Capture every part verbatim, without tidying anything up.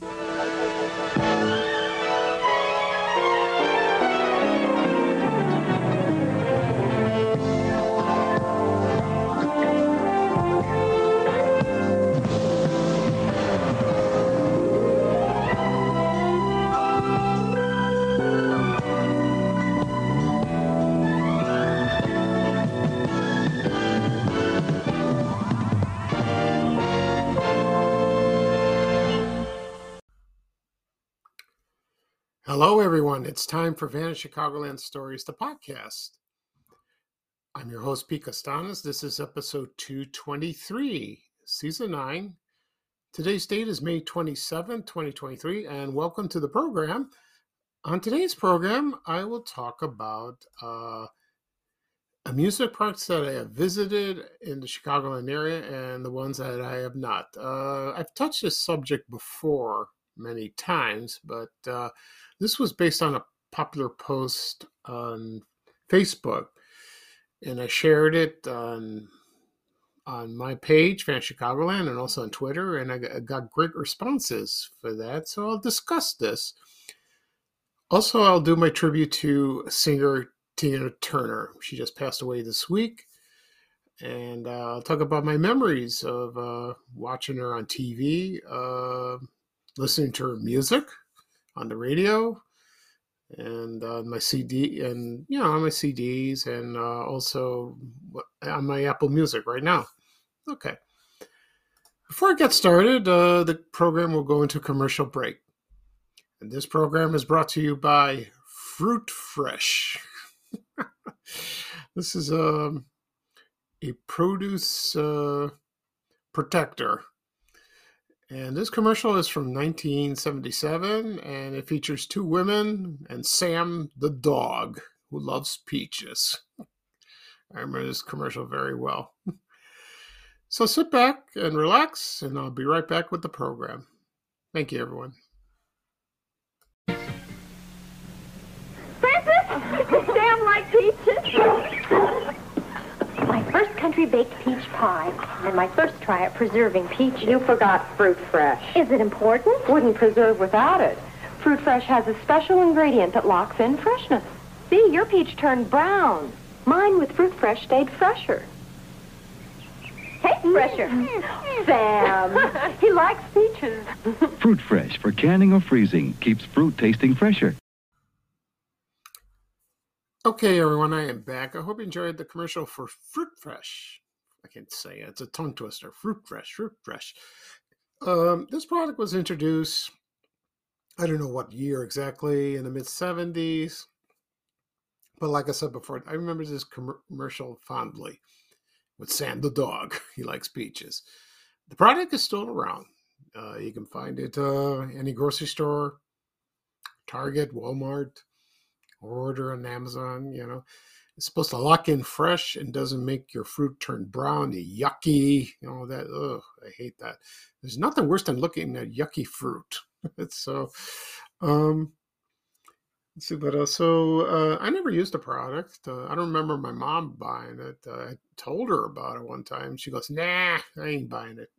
Hello, everyone. It's time for Vanished Chicagoland Stories, the podcast. I'm your host, Pete Costanas. This is episode two twenty-three, season nine. Today's date is May twenty-seventh, twenty twenty-three, and welcome to the program. On today's program, I will talk about uh, amusement parks that I have visited in the Chicagoland area and the ones that I have not. Uh, I've touched this subject before many times, but uh, this was based on a popular post on Facebook, and I shared it on on my page, Vanished Chicagoland, and also on Twitter, and I got great responses for that, so I'll discuss this. Also, I'll do my tribute to singer Tina Turner. She just passed away this week, and uh, I'll talk about my memories of uh, watching her on T V, uh, listening to her music on the radio, and on my C D, and you know, on my C Ds, and uh, also on my Apple Music right now. Okay. Before I get started, uh, the program will go into commercial break, and this program is brought to you by Fruit Fresh. This is a a produce uh, protector. And this commercial is from nineteen seventy-seven, and it features two women and Sam the dog, who loves peaches. I remember this commercial very well. So sit back and relax, and I'll be right back with the program. Thank you, everyone. Francis, Sam likes peaches. My first country-baked peach pie, and my first try at preserving peaches. You forgot Fruit Fresh. Is it important? Wouldn't preserve without it. Fruit Fresh has a special ingredient that locks in freshness. See, your peach turned brown. Mine with Fruit Fresh stayed fresher. Tastes fresher. Sam, he likes peaches. Fruit Fresh for canning or freezing keeps fruit tasting fresher. Okay, everyone, I am back. I hope you enjoyed the commercial for Fruit Fresh. I can't say it. It's a tongue twister. Fruit Fresh, Fruit Fresh. Um, this product was introduced, I don't know what year exactly, in the mid seventies. But like I said before, I remember this commercial fondly with Sam the dog. He likes peaches. The product is still around. Uh, you can find it uh, any grocery store, Target, Walmart, order on Amazon. You know, it's supposed to lock in fresh and doesn't make your fruit turn brown, yucky, you know, that, ugh, I hate that. There's nothing worse than looking at yucky fruit. so, um, let's see what else. So, uh, I never used the product. Uh, I don't remember my mom buying it. Uh, I told her about it one time. She goes, nah, I ain't buying it.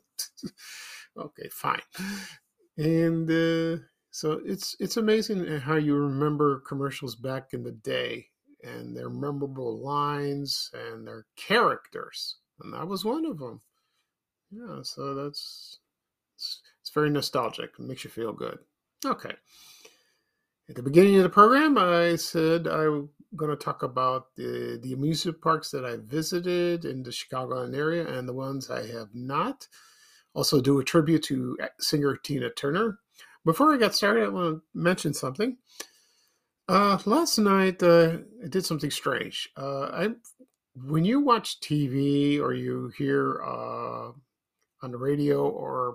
Okay, fine. And, uh, So it's it's amazing how you remember commercials back in the day and their memorable lines and their characters. And that was one of them. Yeah, so that's, it's, it's very nostalgic. It makes you feel good. Okay. At the beginning of the program, I said I'm going to talk about the, the amusement parks that I visited in the Chicagoland area and the ones I have not. Also do a tribute to singer Tina Turner. Before I get started, I want to mention something. Uh, last night, uh, I did something strange. Uh, I, when you watch T V or you hear uh, on the radio or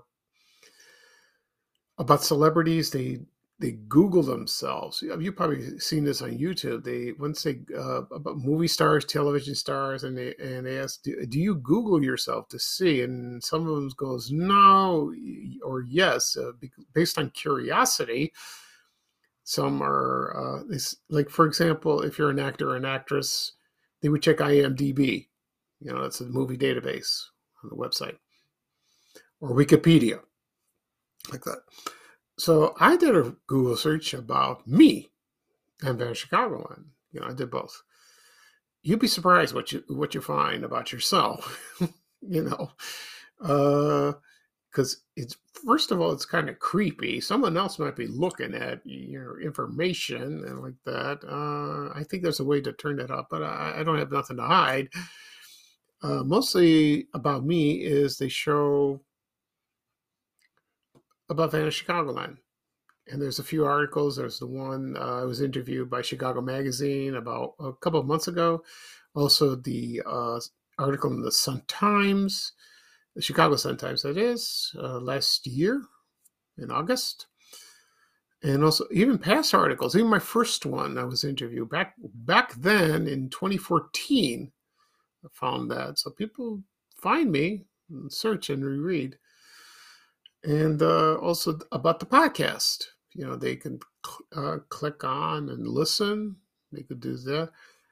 about celebrities, they they Google themselves. You've probably seen this on YouTube. They once they uh, about movie stars, television stars, and they and they ask, do, do you Google yourself to see? And some of them goes no or yes, uh, based on curiosity. Some are uh, like, for example, if you're an actor or an actress, they would check I M D B. You know, that's a movie database on the website, or Wikipedia. like that. So I did a Google search about me and Van Chicagoland. You know, I did both. You'd be surprised what you what you find about yourself. you know, because uh, it's first of all, it's kind of creepy. Someone else might be looking at your information and like that. Uh, I think there's a way to turn that up, but I, I don't have nothing to hide. Uh, mostly about me is they show about Van Chicagoland. And there's a few articles. There's the one uh, I was interviewed by Chicago Magazine about a couple of months ago. Also, the uh, article in the Sun-Times, the Chicago Sun-Times, that is, uh, last year in August. And also even past articles. Even my first one I was interviewed back back then in twenty fourteen. I found that. So people find me and search and reread. And uh, also about the podcast. You know, they can uh, click on and listen. They could do that.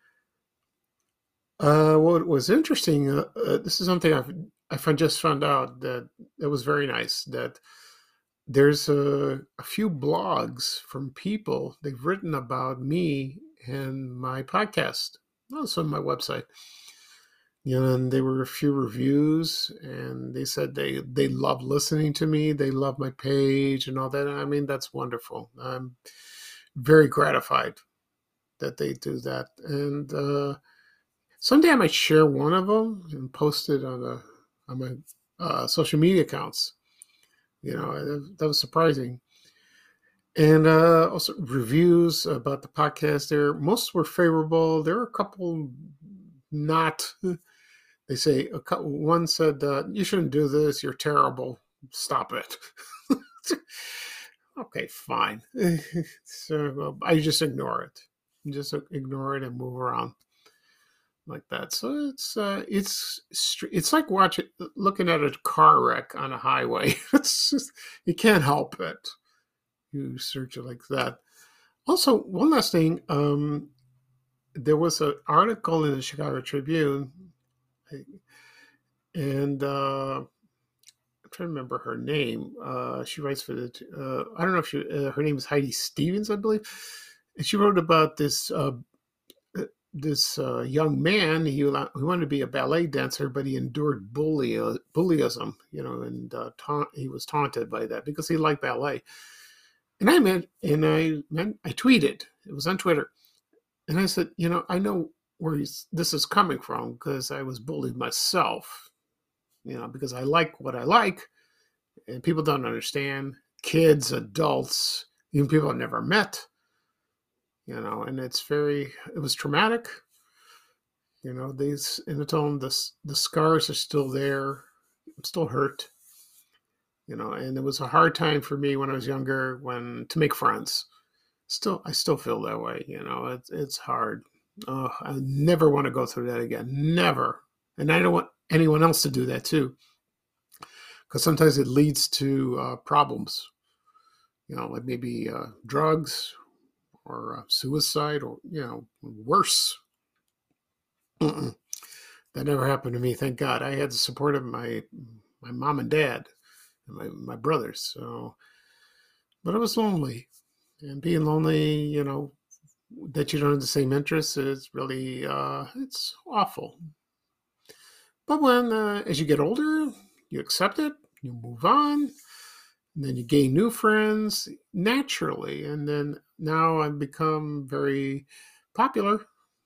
Uh, what was interesting, uh, uh, this is something I've, I found, just found out that it was very nice, that there's a, a few blogs from people, they've written about me and my podcast, also on my website. You know, and there were a few reviews, and they said they, they love listening to me. They love my page and all that. I mean, that's wonderful. I'm very gratified that they do that. And uh, someday I might share one of them and post it on, a, on my uh, social media accounts. You know, that, that was surprising. And uh, also reviews about the podcast there. Most were favorable. There were a couple not... They say, one said, uh, you shouldn't do this. You're terrible. Stop it. Okay, fine. So I just ignore it. Just ignore it and move around like that. So it's uh, it's it's like watching, looking at a car wreck on a highway. It's just, you can't help it. You search it like that. Also, one last thing. Um, there was an article in the Chicago Tribune. And uh, I'm trying to remember her name. Uh, she writes for the, uh, I don't know if she, uh, her name is Heidi Stevens, I believe. And she wrote about this uh, this uh, young man. He, he wanted to be a ballet dancer, but he endured bully, uh, bullyism, you know, and uh, ta- he was taunted by that because he liked ballet. And I meant, and I meant, I tweeted, it was on Twitter. And I said, you know, I know where he's, this is coming from because I was bullied myself, you know, because I like what I like and people don't understand, kids, adults, even people I've never met, you know, and it's very, it was traumatic, you know, these, and it's on the, the scars are still there. I'm still hurt, you know, and it was a hard time for me when I was younger, when to make friends. Still, I still feel that way, you know, it's, it's hard. Oh, I never want to go through that again. Never. And I don't want anyone else to do that too. Because sometimes it leads to uh, problems. You know, like maybe uh, drugs or uh, suicide or, you know, worse. Mm-mm. That never happened to me, thank God. I had the support of my my mom and dad and my, my brothers. So, but I was lonely. And being lonely, you know, that you don't have the same interests is really, uh, it's awful. But when, uh, as you get older, you accept it, you move on, and then you gain new friends naturally. And then now I've become very popular.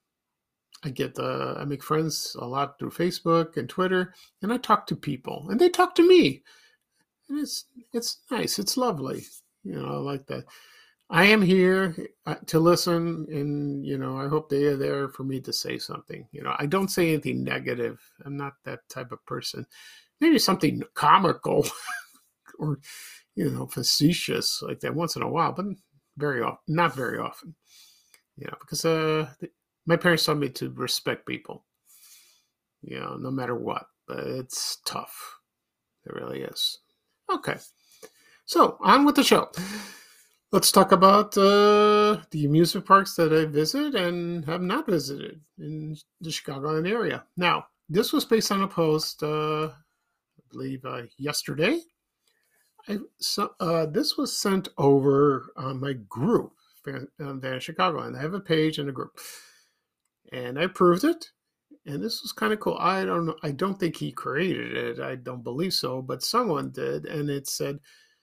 I get, uh, I make friends a lot through Facebook and Twitter, and I talk to people, and they talk to me. And it's, it's nice. It's lovely. You know, I like that. I am here to listen, and, you know, I hope they are there for me to say something. You know, I don't say anything negative. I'm not that type of person. Maybe something comical or, you know, facetious like that once in a while, but very often, not very often. You know, because uh, my parents taught me to respect people, you know, no matter what. But it's tough. It really is. Okay. So, on with the show. Let's talk about uh, the amusement parks that I visit and have not visited in the Chicagoland area. Now, this was based on a post, uh, I believe, uh, yesterday. I, so, uh, this was sent over on my group, Van, uh, Van Chicagoland. I have a page and a group, and I approved it. And this was kind of cool. I don't know. I don't think he created it. I don't believe so, but someone did. And it said,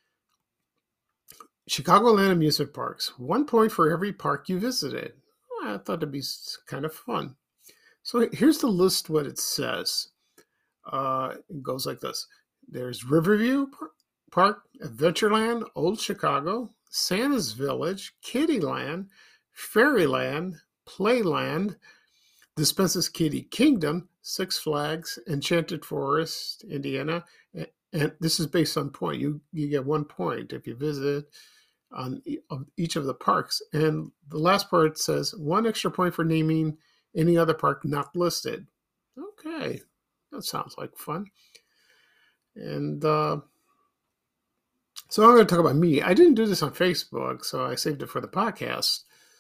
Chicagoland amusement parks, one point for every park you visited. I thought it'd be kind of fun. So here's the list, what it says. Uh, it goes like this. There's Riverview Park, Adventureland, Old Chicago, Santa's Village, Kiddieland, Fairyland, Playland, Dispensa's Kiddie Kingdom, Six Flags, Enchanted Forest, Indiana, and, and this is based on point. You you get one point if you visit on each of the parks. And the last part says one extra point for naming any other park not listed. Okay, that sounds like fun. And uh, so I'm going to talk about me. I didn't do this on Facebook, so I saved it for the podcast.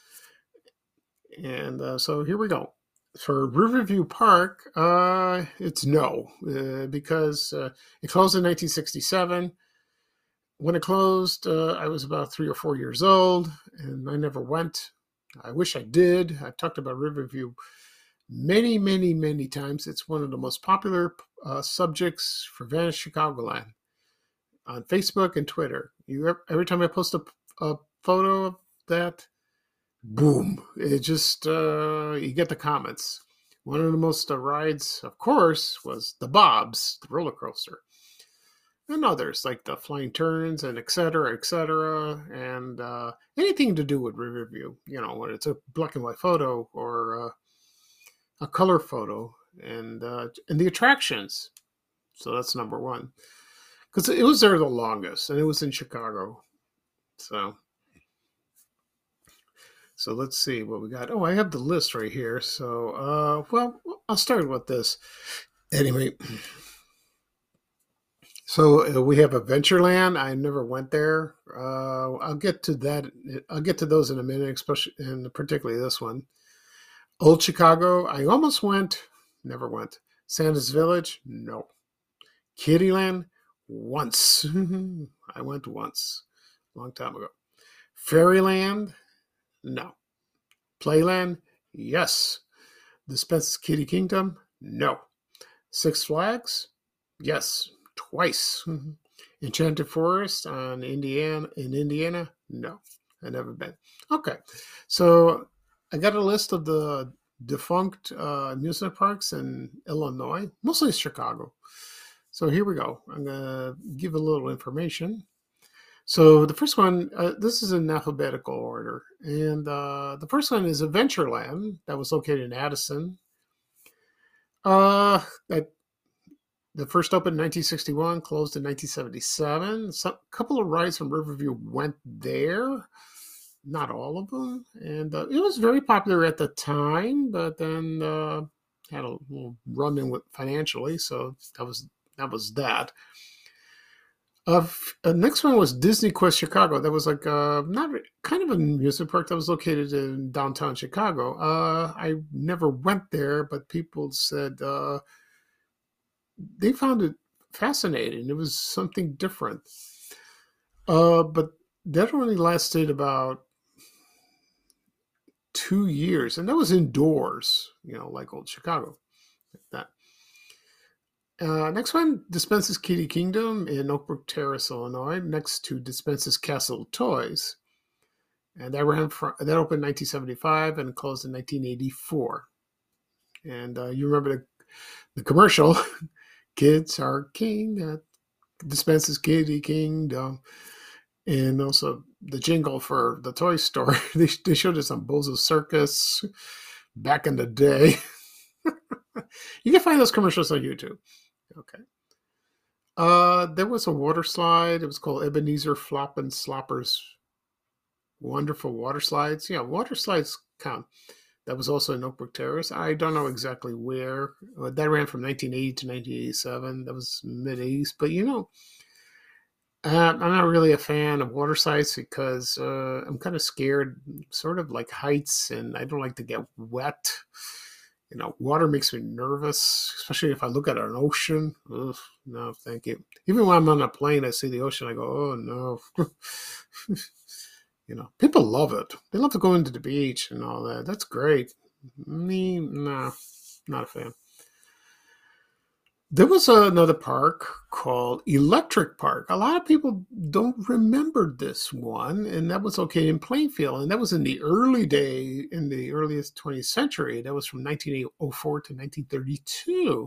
And uh, so here we go. For Riverview Park, uh, it's no, uh, because uh, it closed in nineteen sixty-seven. When it closed, uh, I was about three or four years old, and I never went. I wish I did. I've talked about Riverview many, many, many times. It's one of the most popular uh, subjects for Vanish Chicagoland on Facebook and Twitter. You every time I post a, a photo of that, boom! It just uh, you get the comments. One of the most uh, rides, of course, was the Bob's, the roller coaster, and others like the Flying Turns and et cetera, et cetera, and uh, anything to do with Riverview. You know, when it's a black and white photo or uh, a color photo, and uh, and the attractions. So that's number one, because it was there the longest, and it was in Chicago. So. So let's see what we got. Oh, I have the list right here. So, uh, well, I'll start with this. Anyway, so uh, we have Adventureland. I never went there. Uh, I'll get to that. I'll get to those in a minute, especially and particularly this one. Old Chicago. I almost went. Never went. Santa's Village. No. Kiddieland. Once. I went once. A long time ago. Fairyland. No. Playland? Yes. Dispensa's Kiddie Kingdom? No. Six Flags? Yes. Twice. Enchanted Forest on Indiana in Indiana? No. I've never been. Okay. So I got a list of the defunct uh, amusement parks in Illinois, mostly Chicago. So here we go. I'm going to give a little information. So the first one, uh, this is in alphabetical order. And uh, the first one is Adventureland that was located in Addison. Uh, that, the first opened in nineteen sixty-one, closed in nineteen seventy-seven. So, a couple of rides from Riverview went there. Not all of them. And uh, it was very popular at the time, but then uh, had a little run-in with financially. So that was that. Was that. Uh, uh, next one was Disney Quest Chicago. That was like uh, not kind of an amusement park that was located in downtown Chicago. Uh, I never went there, but people said uh, they found it fascinating. It was something different. Uh, but that only lasted about two years, and that was indoors, you know, like old Chicago. Like that. Uh, next one, Dispensa's Kiddie Kingdom in Oakbrook Terrace, Illinois, next to Dispensa's Castle Toys. And that ran from, that opened in nineteen seventy-five and closed in nineteen eighty-four. And uh, you remember the, the commercial, Kids are king at Dispensa's Kiddie Kingdom. And also the jingle for the toy store. they, they showed us on Bozo's Circus back in the day. You can find those commercials on YouTube. Okay. Uh, there was a water slide. It was called Ebenezer Flop and Slopper's Wonderful Water Slides. Yeah, water slides count. That was also in Oakbrook Terrace. I don't know exactly where. Uh, that ran from nineteen eighty to nineteen eighty-seven. That was mid-eighties. But, you know, uh, I'm not really a fan of water slides because uh, I'm kind of scared, sort of like heights, and I don't like to get wet. You know, water makes me nervous, especially if I look at an ocean. Ugh, no, thank you. Even when I'm on a plane, I see the ocean, I go, oh, no. You know, people love it. They love to go into the beach and all that. That's great. Me, nah, not a fan. There was another park called Electric Park. A lot of people don't remember this one, and that was located in Plainfield. And that was in the early day, in the earliest twentieth century. That was from nineteen oh four to nineteen thirty-two.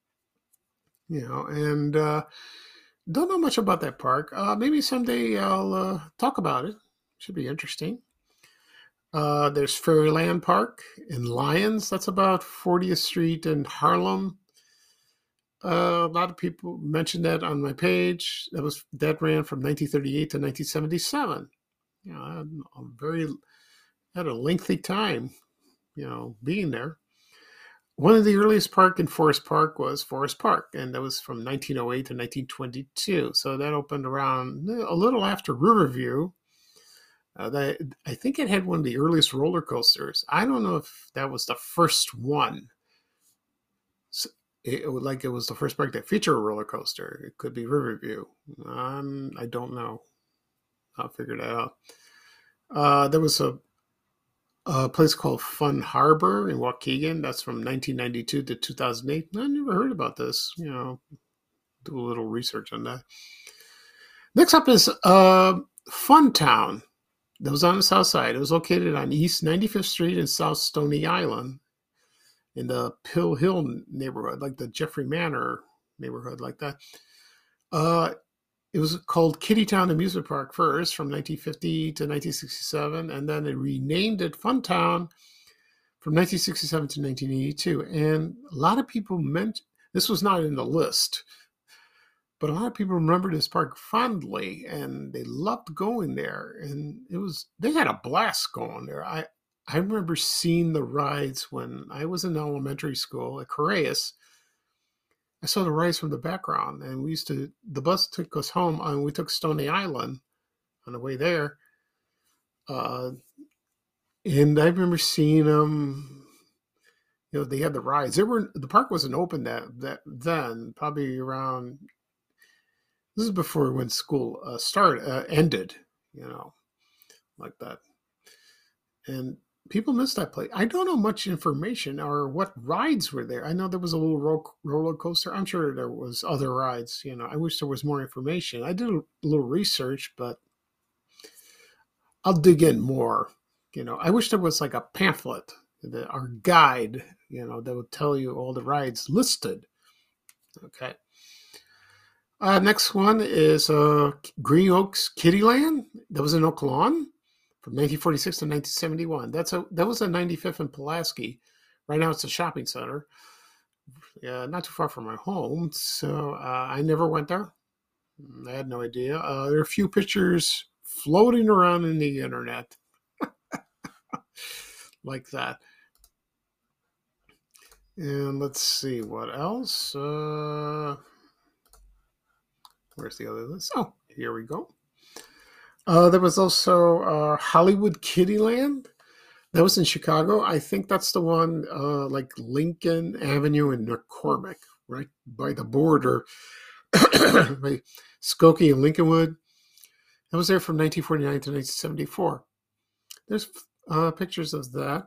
You know, and uh, don't know much about that park. Uh, maybe someday I'll uh, talk about it. Should be interesting. Uh, there's Fairyland Park in Lyons. That's about fortieth Street in Harlem. Uh, a lot of people mentioned that on my page. That was that ran from nineteen thirty-eight to nineteen seventy-seven. You know, I had a very had a lengthy time, you know, being there. One of the earliest park in Forest Park was Forest Park, and that was from nineteen oh eight to nineteen twenty-two. So that opened around a little after Riverview. Uh, that, I think it had one of the earliest roller coasters. I don't know if that was the first one. So, It, like it was the first park that featured a roller coaster. It could be Riverview. Um, I don't know. I'll figure that out. Uh, there was a, a place called Fun Harbor in Waukegan. That's from nineteen ninety-two to two thousand eight. I never heard about this. You know, do a little research on that. Next up is uh, Fun Town. That was on the south side. It was located on East ninety-fifth Street in South Stony Island, in the Pill Hill neighborhood, like the Jeffrey Manor neighborhood, like that. Uh, it was called Kittytown Amusement Park first from nineteen fifty to nineteen sixty-seven, and then they renamed it Funtown from nineteen sixty-seven to nineteen eighty-two. And a lot of people meant, this was not in the list, but a lot of people remember this park fondly, and they loved going there. And it was, they had a blast going there. I, I remember seeing the rides when I was in elementary school at Correas. I saw the rides from the background, and we used to, the bus took us home, and we took Stony Island on the way there. Uh, and I remember seeing them, you know, they had the rides. They were, the park wasn't open that, that then, probably around, this is before when school uh, started, uh, ended, you know, like that. And people miss that place. I don't know much information or what rides were there. I know there was a little ro- roller coaster. I'm sure there was other rides. You know, I wish there was more information. I did a little research, but I'll dig in more. You know, I wish there was like a pamphlet that, or guide, you know, that would tell you all the rides listed. Okay. Uh, next one is uh, Green Oaks Kittyland. That was in Oak Lawn. From nineteen forty-six to nineteen seventy-one. That's a that was a ninety-fifth and Pulaski. Right now it's a shopping center. Yeah, not too far from my home. So uh, I never went there. I had no idea. Uh, there are a few pictures floating around in the internet like that. And let's see what else. Uh, where's the other list? Oh, here we go. Uh, there was also uh, Hollywood Kittyland. That was in Chicago. I think that's the one uh, like Lincoln Avenue in McCormick, right by the border, by Skokie and Lincolnwood. I was there from nineteen forty-nine to nineteen seventy-four. There's uh, pictures of that.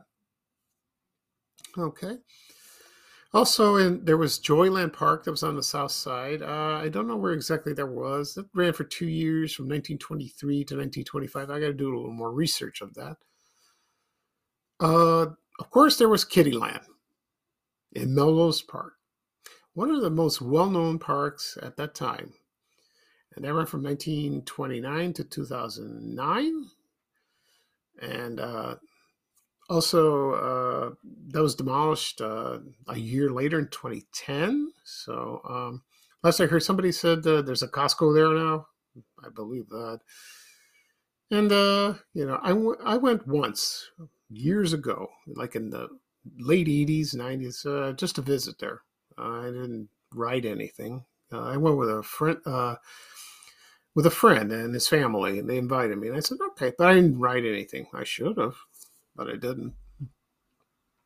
Okay. Also, in, there was Joyland Park that was on the south side. Uh, I don't know where exactly that was. That ran for two years from nineteen twenty-three to nineteen twenty-five. I got to do a little more research of that. Uh, of course, there was Kittyland in Melrose Park, one of the most well-known parks at that time. And that ran from nineteen twenty-nine to two thousand nine. And uh, also, uh, that was demolished uh, a year later in twenty ten. So um, last I heard, somebody said uh, there's a Costco there now. I believe that. And, uh, you know, I, w- I went once years ago, like in the late eighties, nineties, uh, just to visit there. Uh, I didn't ride anything. Uh, I went with a friend, uh, with a friend and his family, and they invited me. And I said, okay, but I didn't ride anything. I should have, but I didn't.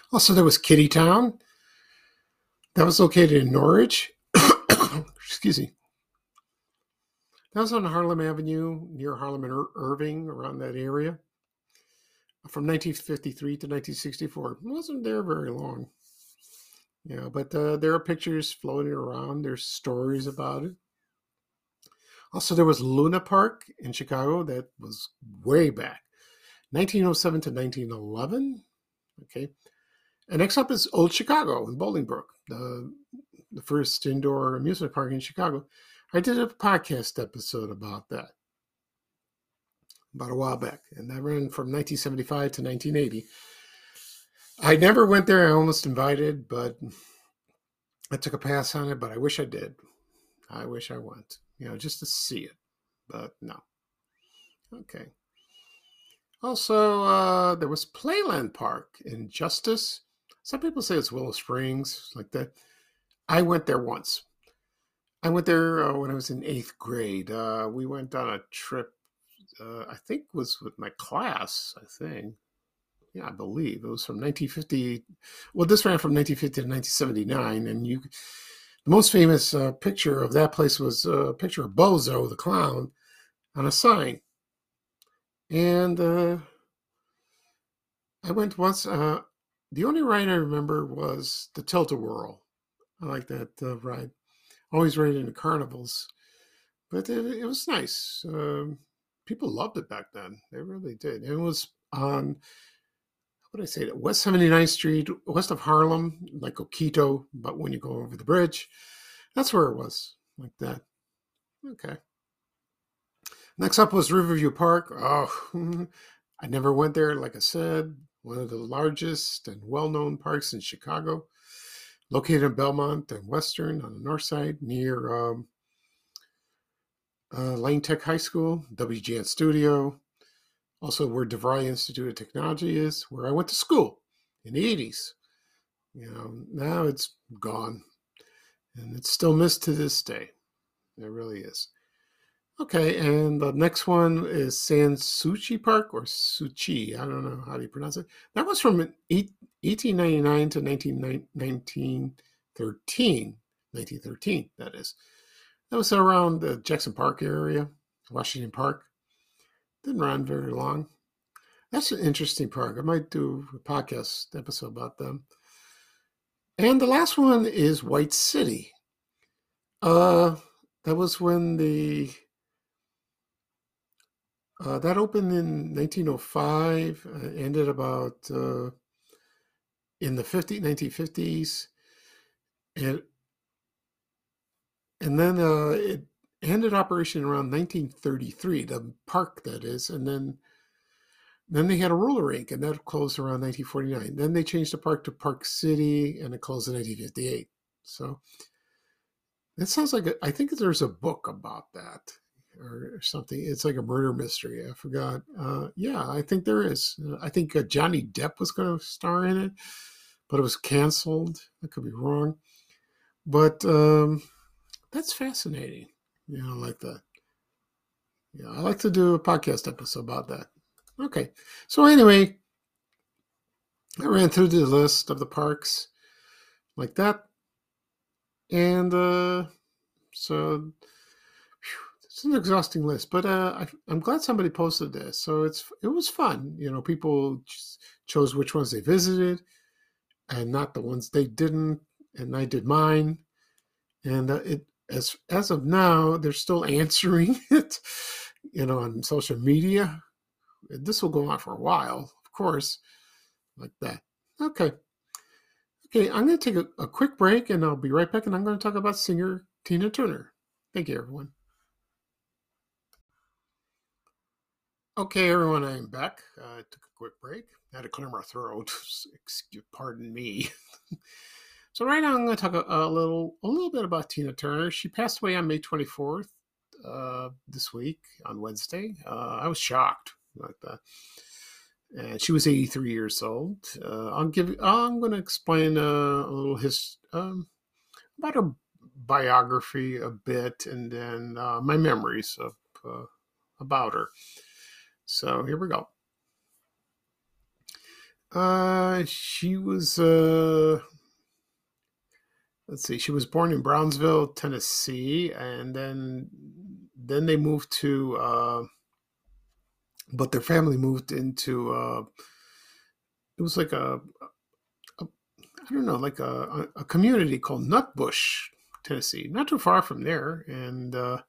Also, there was Kitty Town. That was located in Norwich. Excuse me. That was on Harlem Avenue, near Harlem and Ir- Irving, around that area, from nineteen fifty-three to nineteen sixty-four. It wasn't there very long. Yeah, but uh, there are pictures floating around. There's stories about it. Also, there was Luna Park in Chicago. That was way back, nineteen oh seven to nineteen eleven. Okay. And next up is Old Chicago in Bolingbrook, the, the first indoor amusement park in Chicago. I did a podcast episode about that about a while back, and that ran from nineteen seventy-five to nineteen eighty. I never went there. I almost invited, but I took a pass on it, but I wish I did. I wish I went, you know, just to see it, but no. Okay. Also, uh, there was Playland Park in Justice. Some people say it's Willow Springs, like that. I went there once. I went there uh, when I was in eighth grade. Uh, we went on a trip, uh, I think was with my class, I think. Yeah, I believe. It was from nineteen fifty. Well, this ran from nineteen fifty to nineteen seventy-nine. And you, the most famous uh, picture of that place was a picture of Bozo, the clown, on a sign. And uh, I went once. Uh, the only ride I remember was the Tilt-A-Whirl. I like that uh, ride. Always ride into carnivals. But it, it was nice. Um, people loved it back then. They really did. It was on, what did I say, West seventy-ninth Street, west of Harlem, like Oquito, but when you go over the bridge. That's where it was, like that. Okay. Next up was Riverview Park. Oh, I never went there, like I said. One of the largest and well-known parks in Chicago, located in Belmont and Western on the north side, near um, uh, Lane Tech High School, W G N Studio, also where DeVry Institute of Technology is, where I went to school in the eighties. You know, now it's gone, and it's still missed to this day. It really is. Okay, and the next one is Sanssouci Park, or Suchi. I don't know how do you pronounce it. That was from eighteen ninety-nine to nineteen thirteen. nineteen thirteen, that is. That was around the Jackson Park area, Washington Park. Didn't run very long. That's an interesting park. I might do a podcast episode about them. And the last one is White City. Uh, that was when the Uh, that opened in nineteen oh five, uh, ended about uh, in the fifties, nineteen fifties, and and then uh, it ended operation around nineteen thirty-three, the park that is, and then then they had a roller rink, and that closed around nineteen forty-nine. Then they changed the park to Park City, and it closed in nineteen fifty-eight. So that sounds like a, I think there's a book about that. Or something. It's like a murder mystery. I forgot. Uh, yeah, I think there is. Uh, I think uh, Johnny Depp was going to star in it, but it was canceled. I could be wrong. But um, that's fascinating. You know, like that. Yeah, I like to do a podcast episode about that. Okay. So anyway, I ran through the list of the parks like that. And uh, so... It's an exhausting list, but uh, I, I'm glad somebody posted this. So it's it was fun. You know, people ch- chose which ones they visited and not the ones they didn't. And I did mine. And uh, it as as of now, they're still answering it, you know, on social media. This will go on for a while, of course, like that. Okay. Okay, I'm going to take a, a quick break, and I'll be right back, and I'm going to talk about singer Tina Turner. Thank you, everyone. Okay, everyone, I'm back. Uh, I took a quick break. I had to clear my throat. Excuse, pardon me. So right now I'm going to talk a, a little, a little bit about Tina Turner. She passed away on May twenty-fourth uh, this week on Wednesday. Uh, I was shocked like that, and she was eighty-three years old. Uh, I'll give. I'm going to explain uh, a little his um, about her biography a bit, and then uh, my memories of uh, about her. So here we go. Uh, she was, uh, let's see, she was born in Brownsville, Tennessee, and then then they moved to, uh, but their family moved into, uh, it was like a, a I don't know, like a, a community called Nutbush, Tennessee, not too far from there, and uh,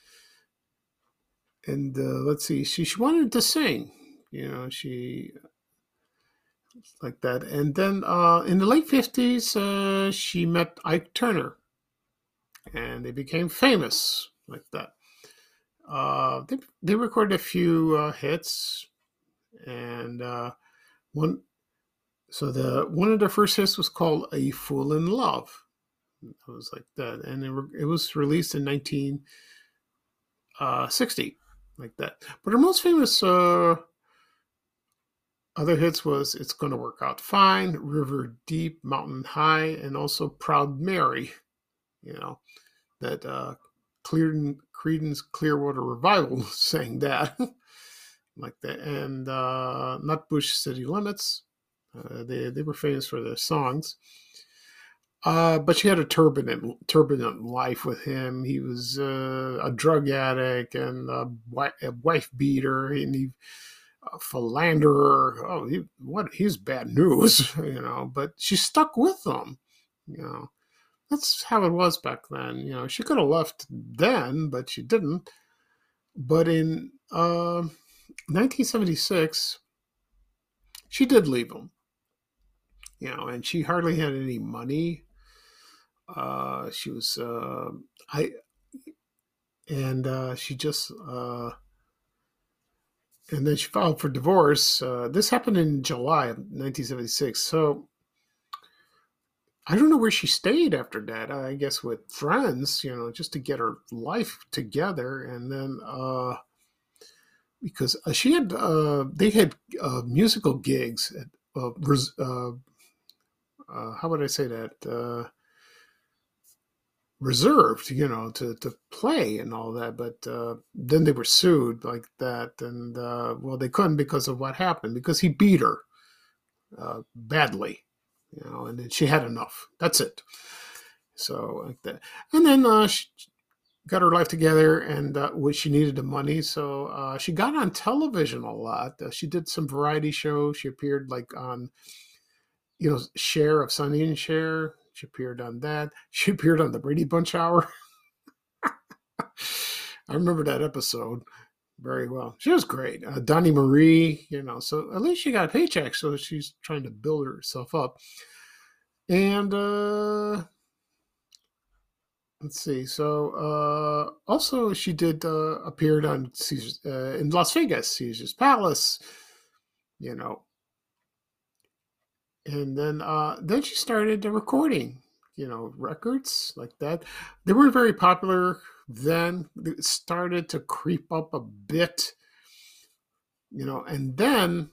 and uh, let's see, she she wanted to sing, you know, she like that, and then uh, in the late fifties, uh, she met Ike Turner, and they became famous like that. Uh, they they recorded a few uh, hits, and uh, one so the one of their first hits was called "A Fool in Love." It was like that, and it, re- it was released in nineteen sixty, like that. But her most famous uh, other hits was "It's Gonna Work Out Fine," "River Deep," "Mountain High," and also "Proud Mary." You know that uh, Creedence Clearwater Revival sang that. Like that, and uh, Nutbush City Limits. Uh, they they were famous for their songs, uh, but she had a turbulent turbulent life with him. He was uh, a drug addict and a, a wife beater, and he a philanderer. Oh, he what he's bad news, you know. But she stuck with him, you know. That's how it was back then. You know, she could have left then, but she didn't. But in uh, nineteen seventy-six, she did leave him, you know, and she hardly had any money. Uh, she was, uh, I, and uh, she just, uh, and then she filed for divorce. Uh, this happened in July of nineteen seventy-six. So I don't know where she stayed after that. I guess with friends, you know, just to get her life together. And then, uh, because she had, uh, they had uh, musical gigs at, uh, uh, uh, how would I say that? Uh, reserved, you know, to, to play and all that. But uh, then they were sued like that. And, uh, well, they couldn't because of what happened, because he beat her uh, badly, you know, and then she had enough. That's it. So like that. And then uh, she got her life together, and uh, she needed the money. So uh, she got on television a lot. Uh, she did some variety shows. She appeared like on, you know, Cher of Sonny and Cher. She appeared on that. She appeared on the Brady Bunch Hour. I remember that episode very well. She was great. Uh, Donnie Marie, you know, so at least she got a paycheck, so she's trying to build herself up. And uh, let's see. So uh, also she did uh, appeared on Caesar's, uh, in Las Vegas, Caesar's Palace, you know. And then uh, then she started recording, you know, records like that. They weren't very popular then. It started to creep up a bit, you know, and then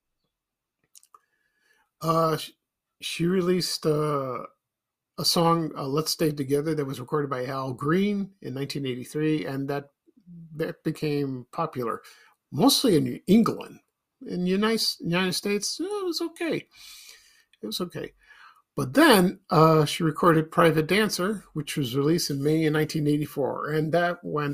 uh, she released uh, a song, uh, "Let's Stay Together," that was recorded by Al Green in nineteen eighty-three, and that that became popular, mostly in England. In the United, United States, it was okay. It was okay. But then uh, she recorded "Private Dancer," which was released in May in nineteen eighty-four, and that went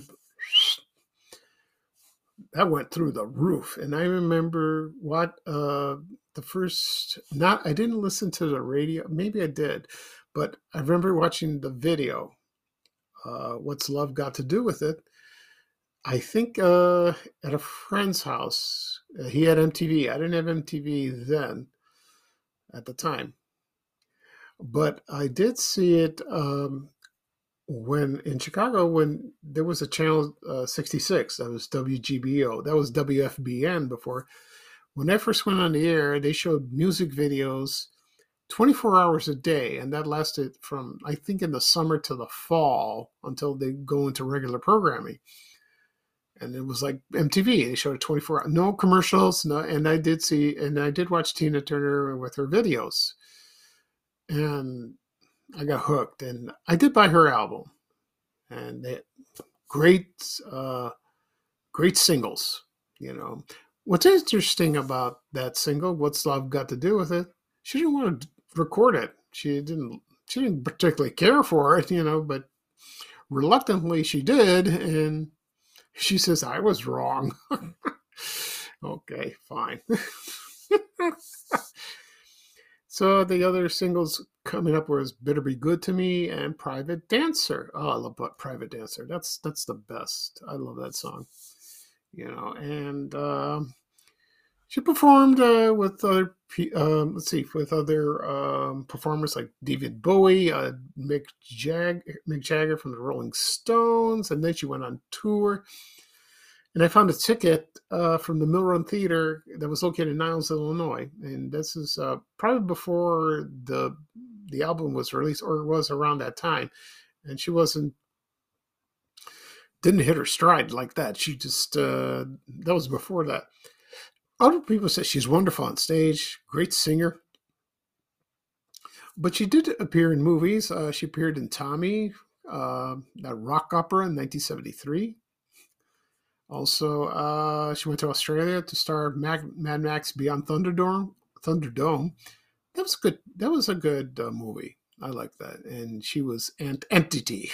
that went through the roof. And I remember what uh, the first not I didn't listen to the radio, maybe I did, but I remember watching the video. Uh, What's Love Got to Do with It? I think uh, at a friend's house. Uh, he had M T V. I didn't have M T V then at the time. But I did see it um, when in Chicago, when there was a channel uh, sixty-six, that was W G B O, that was W F B N before. When I first went on the air, they showed music videos twenty-four hours a day, and that lasted from, I think, in the summer to the fall until they go into regular programming. And it was like M T V. They showed it twenty-four hours, no commercials, no. And I did see, and I did watch Tina Turner with her videos. And I got hooked, and I did buy her album, and they great, uh, great singles, you know. What's interesting about that single, "What's Love Got to Do with It?" She didn't want to record it. She didn't. She didn't particularly care for it, you know, but reluctantly she did, and she says I was wrong. Okay, fine. So the other singles coming up was "Better Be Good to Me" and "Private Dancer." Oh, I love "Private Dancer." That's that's the best. I love that song. You know, and um, she performed uh, with other, um, let's see, with other um, performers like David Bowie, uh, Mick, Jag- Mick Jagger from the Rolling Stones, and then she went on tour. And I found a ticket uh, from the Mill Run Theater that was located in Niles, Illinois, and this is uh, probably before the the album was released, or it was around that time. And she wasn't didn't hit her stride like that. She just uh, that was before that. Other people say she's wonderful on stage, great singer. But she did appear in movies. Uh, she appeared in Tommy, uh, that rock opera in nineteen seventy-three. Also, uh, she went to Australia to star Mag- Mad Max Beyond Thunderdome. Thunderdome. That was good. That was a good uh, movie. I like that. And she was Ant Entity.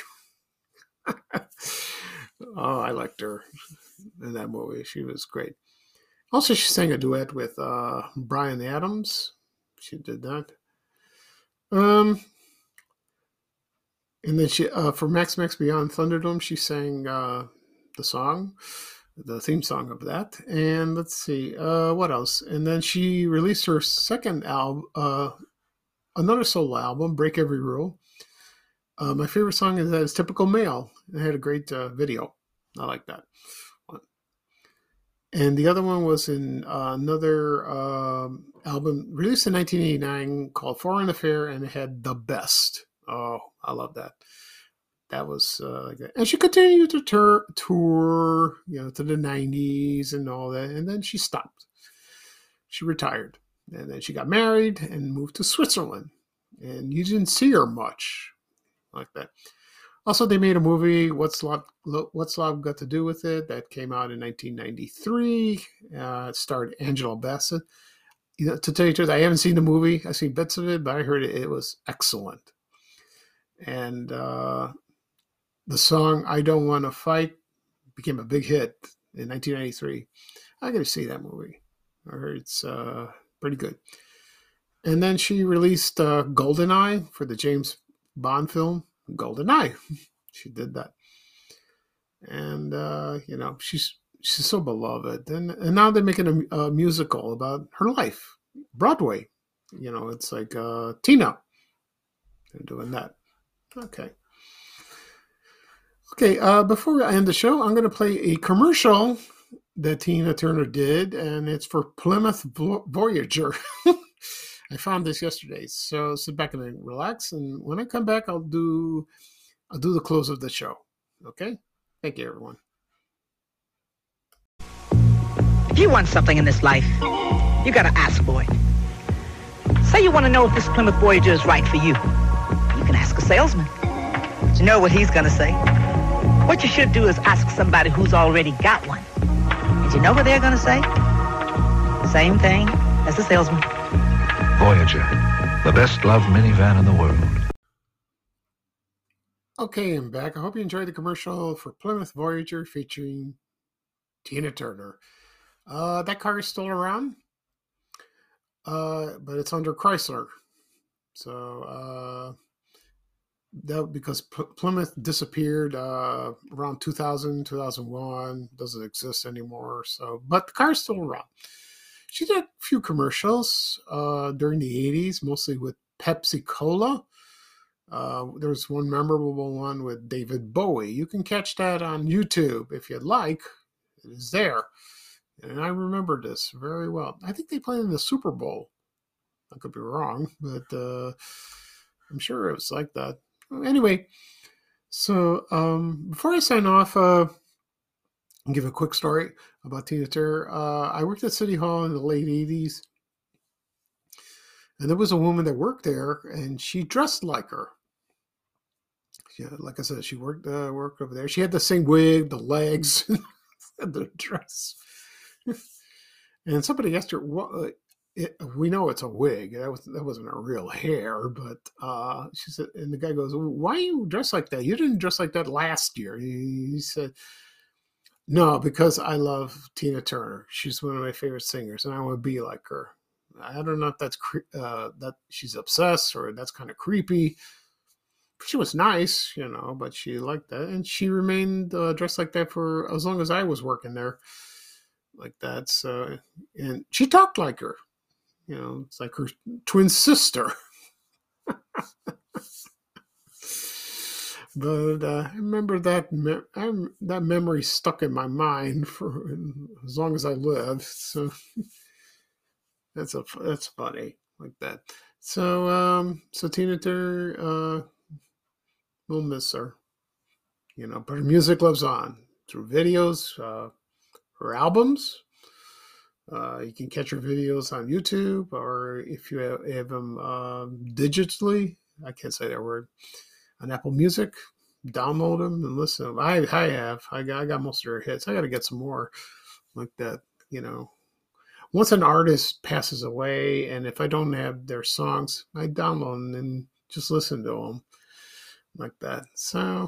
Oh, I liked her in that movie. She was great. Also, she sang a duet with uh, Bryan Adams. She did that. Um, and then she uh, for Max Max Beyond Thunderdome, she sang uh, the song, the theme song of that. And let's see, uh, what else? And then she released her second album, uh, another solo album, "Break Every Rule." Uh, my favorite song is that it's "Typical Male." It had a great uh, video. I like that. And the other one was in uh, another um, album released in nineteen eighty-nine called "Foreign Affair," and it had "The Best." Oh, I love that. That was uh, like that. And she continued to tour, tour, you know, to the nineties and all that. And then she stopped. She retired. And then she got married and moved to Switzerland. And you didn't see her much like that. Also, they made a movie, What's Love, What's Love Got to Do with It? That came out in nineteen ninety-three. Uh, it starred Angela Bassett. You know, to tell you the truth, I haven't seen the movie. I've seen bits of it, but I heard it, it was excellent. And uh, the song "I Don't Want to Fight" became a big hit in nineteen ninety-three. I got to see that movie. I heard it's uh, pretty good. And then she released uh, "Goldeneye" for the James Bond film. "Goldeneye." She did that. And, uh, you know, she's she's so beloved. And, and now they're making a, a musical about her life. Broadway. You know, it's like uh, Tina. They're doing that. Okay. Okay, uh, before I end the show, I'm going to play a commercial that Tina Turner did, and it's for Plymouth Voyager. I found this yesterday, so sit back and relax. And when I come back, I'll do I'll do the close of the show. Okay? Thank you, everyone. If you want something in this life, you got to ask for it. Say you want to know if this Plymouth Voyager is right for you. You can ask a salesman. But you know what he's going to say. What you should do is ask somebody who's already got one. And you know what they're going to say? Same thing as the salesman. Voyager, the best loved minivan in the world. Okay, I'm back. I hope you enjoyed the commercial for Plymouth Voyager featuring Tina Turner. Uh, that car is still around, uh, but it's under Chrysler. So, uh, that because P- Plymouth disappeared uh, around two thousand, two thousand one, doesn't exist anymore. So, but the car's still around. She did a few commercials uh, during the eighties, mostly with Pepsi Cola. Uh, there was one memorable one with David Bowie. You can catch that on YouTube if you'd like. It is there. And I remember this very well. I think they played in the Super Bowl. I could be wrong, but uh, I'm sure it was like that. Anyway, so um, before I sign off, uh, I'll give a quick story about Tina Turner. Uh, I worked at City Hall in the late eighties. And there was a woman that worked there, and she dressed like her. Yeah, like I said, she worked uh, worked over there. She had the same wig, the legs, and the dress. And somebody asked her, "What? Uh, it, we know it's a wig. That was that wasn't her real hair." But uh, she said, and the guy goes, "Why are you dressed like that? You didn't dress like that last year." He, he said, "No, because I love Tina Turner. She's one of my favorite singers, and I want to be like her." I don't know if that's cre- uh, that she's obsessed or that's kind of creepy. She was nice, you know, but she liked that, and she remained uh, dressed like that for as long as I was working there, like that. So, and she talked like her, you know, it's like her twin sister. But uh, I remember that me- I, that memory stuck in my mind for as long as I lived. So that's a that's funny like that. So um, so Tina Turner, uh, we'll miss her, you know, but her music lives on through videos, uh, her albums. Uh, you can catch her videos on YouTube, or if you have, have them um, digitally, I can't say that word, on Apple Music, download them and listen. I I have. I got, I got most of her hits. I got to get some more like that, you know. Once an artist passes away, and if I don't have their songs, I download them and just listen to them like that. So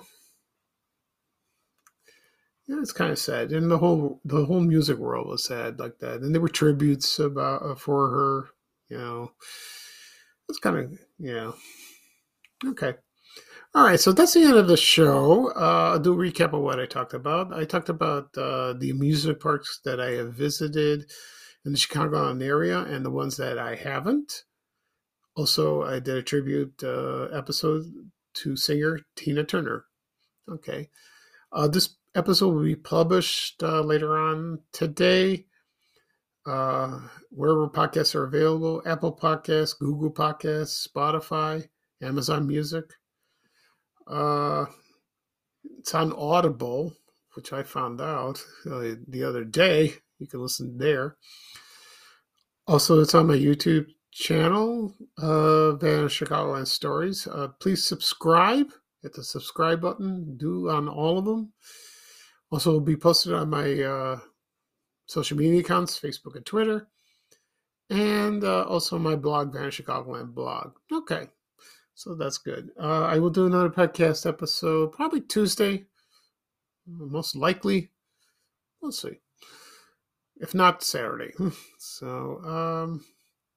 yeah, it's kind of sad, and the whole the whole music world was sad like that. And there were tributes about uh, for her, you know. It's kind of you know okay. All right, so that's the end of the show. Uh, I'll do a recap of what I talked about. I talked about uh, the amusement parks that I have visited in the Chicagoland area and the ones that I haven't. Also, I did a tribute uh, episode to singer Tina Turner. Okay. Uh, this episode will be published uh, later on today, uh, wherever podcasts are available: Apple Podcasts, Google Podcasts, Spotify, Amazon Music. Uh, it's on Audible, which I found out uh, the other day. You can listen there. Also, it's on my YouTube channel, uh, Van Chicagoland Stories. Uh, please subscribe. Hit the subscribe button. Do on all of them. Also, will be posted on my uh, social media accounts, Facebook and Twitter, and uh, also my blog, Van Chicagoland blog. Okay, so that's good. Uh, I will do another podcast episode probably Tuesday, most likely. We'll see. If not, Saturday. So, um,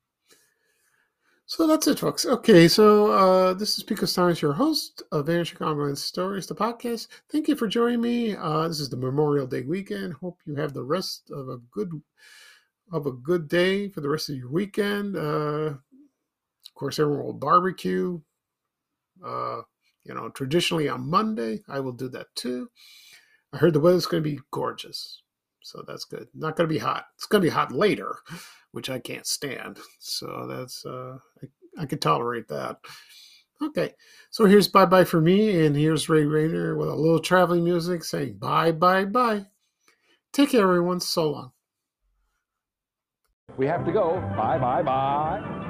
so that's it, folks. Okay, so uh, this is Pico Steins, your host of Van Chicagoland Stories, the podcast. Thank you for joining me. Uh, this is the Memorial Day weekend. Hope you have the rest of a good of a good day for the rest of your weekend. Uh, of course, everyone will barbecue. Uh, you know, traditionally on Monday, I will do that too. I heard the weather's going to be gorgeous, so that's good. Not going to be hot. It's going to be hot later, which I can't stand. So that's uh, I, I could tolerate that. Okay, so here's bye-bye for me, and here's Ray Rayner with a little traveling music saying bye, bye, bye. Take care, everyone. So long. We have to go. Bye, bye, bye.